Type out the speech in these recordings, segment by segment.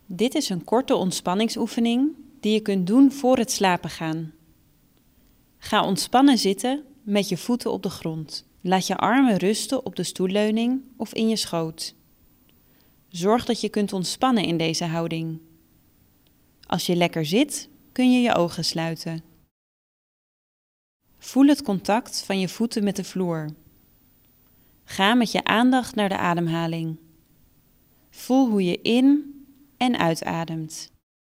Dit is een korte ontspanningsoefening die je kunt doen voor het slapen gaan. Ga ontspannen zitten met je voeten op de grond. Laat je armen rusten op de stoelleuning of in je schoot. Zorg dat je kunt ontspannen in deze houding. Als je lekker zit, kun je je ogen sluiten. Voel het contact van je voeten met de vloer. Ga met je aandacht naar de ademhaling. Voel hoe je in- en uitademt.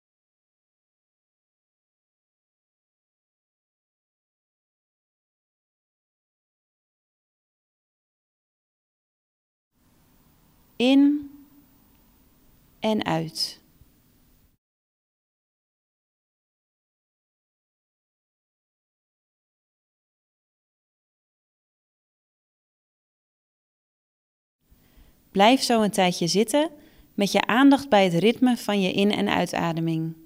In en uit. Blijf zo een tijdje zitten met je aandacht bij het ritme van je in- en uitademing.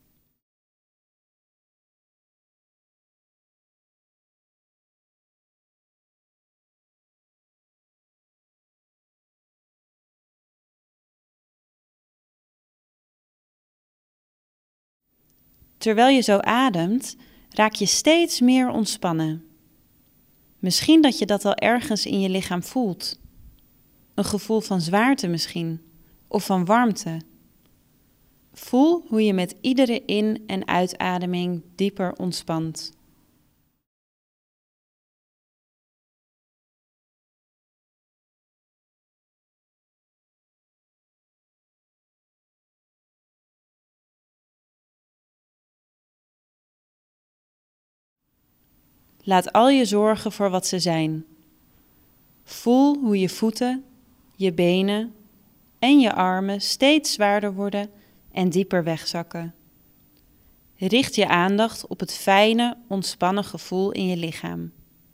Terwijl je zo ademt, raak je steeds meer ontspannen. Misschien dat je dat al ergens in je lichaam voelt. Een gevoel van zwaarte misschien, of van warmte. Voel hoe je met iedere in- en uitademing dieper ontspant. Laat al je zorgen voor wat ze zijn. Voel hoe je voeten, je benen en je armen steeds zwaarder worden en dieper wegzakken. Richt je aandacht op het fijne, ontspannen gevoel in je lichaam.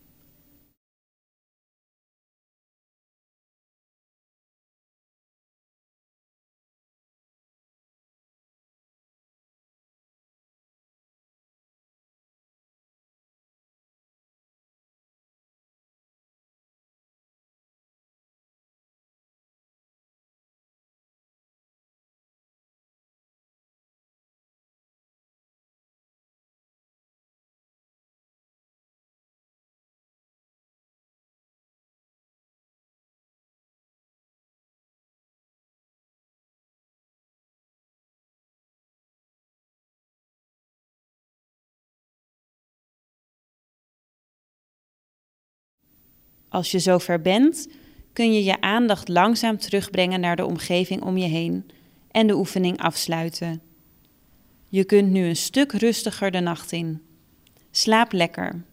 Als je zover bent, kun je je aandacht langzaam terugbrengen naar de omgeving om je heen en de oefening afsluiten. Je kunt nu een stuk rustiger de nacht in. Slaap lekker.